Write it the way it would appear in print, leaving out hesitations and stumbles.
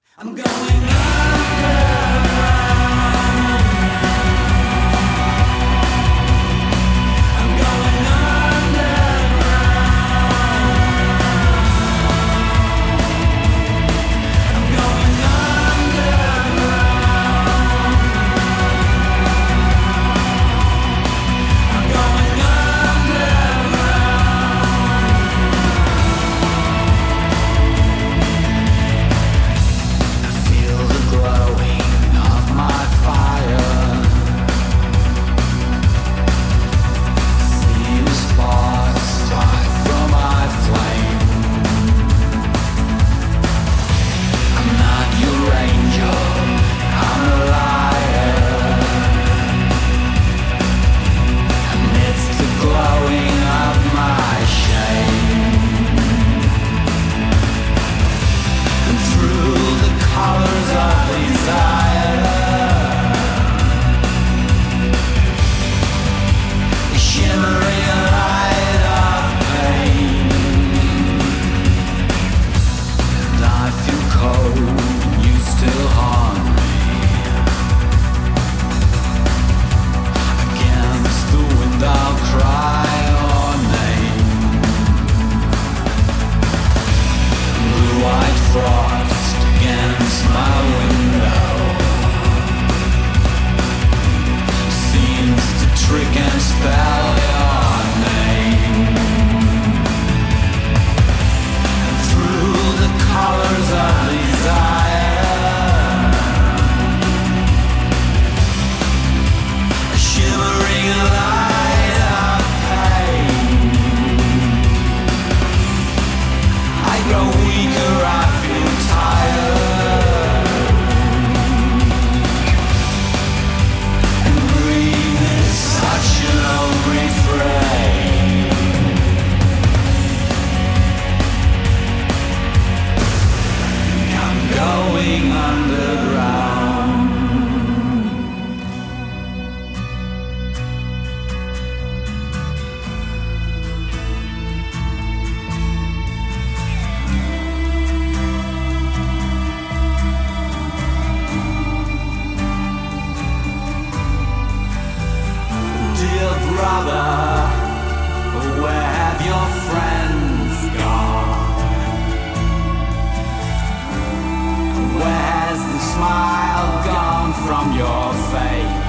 I'm going underground. I'm going underground. I'm going underground. I'm going underground. I feel the glowing of my fire. See the sparks fly from my flame. I'm not your angel, I'm a liar. Amidst the glowing of my shame, and through the colors of desire, the shimmering light of pain. And I feel cold, you still haunt me. Against the wind I'll cry your name. Blue-white frost against my window seems to trick and spell your name. And through the colors of desire, a shimmering light of pain. I grow weaker, I feel tired, and breathe is such an old refrain. I'm going underground. Dear brother, where have your friends gone? Where has the smile gone from your face?